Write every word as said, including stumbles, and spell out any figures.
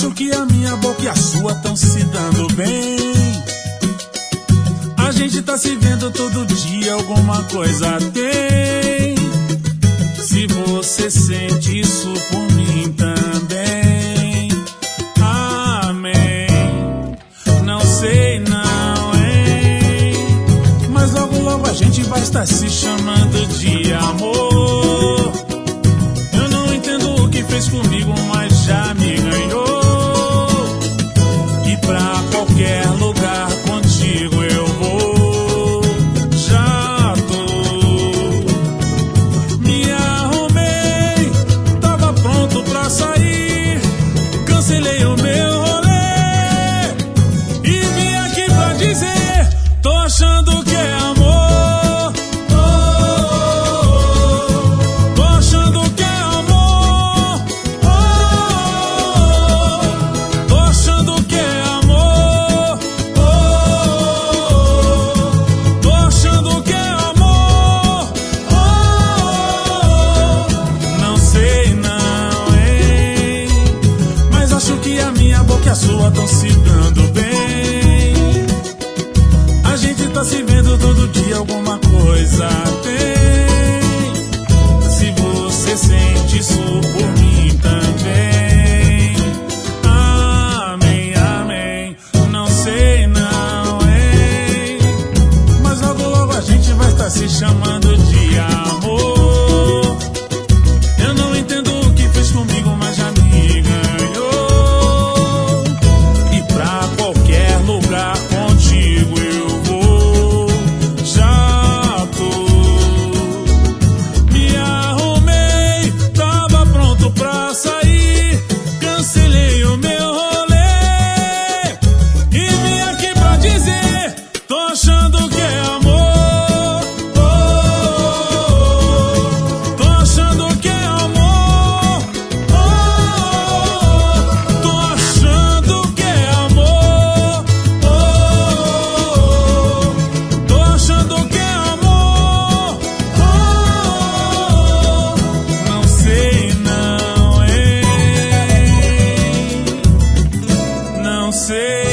acho que a minha boca e a sua tão se dando bem. A gente tá se vendo todo dia, alguma coisa tem. Se você sente isso por mim também, amém. Não sei não, hein? Mas logo logo a gente vai estar se chamando de amor. Eu não entendo o que fez comigo, mas já me ganhou. E pra qualquer lugar contigo eu vou. Já tô. Me arrumei, tava pronto pra sair. Cancelei o meu rolê e vim aqui pra dizer: tô achando que é amor. Que a sua tão se dando bem. A gente tá se vendo todo dia, alguma coisa tem. Se você sente isso por mim também, amém, amém. Não sei não, hein? Mas logo logo a gente vai estar se chamando de amor. Eu não entendo o que fez comigo, mas já me ganhou. Lugar contigo eu vou. Já tô. Me arrumei, tava pronto pra sair. Cancelei o meu rolê e vim aqui pra dizer: tô achando que é amor. Oh, tô achando que é amor. Oh, tô achando que é amor. Say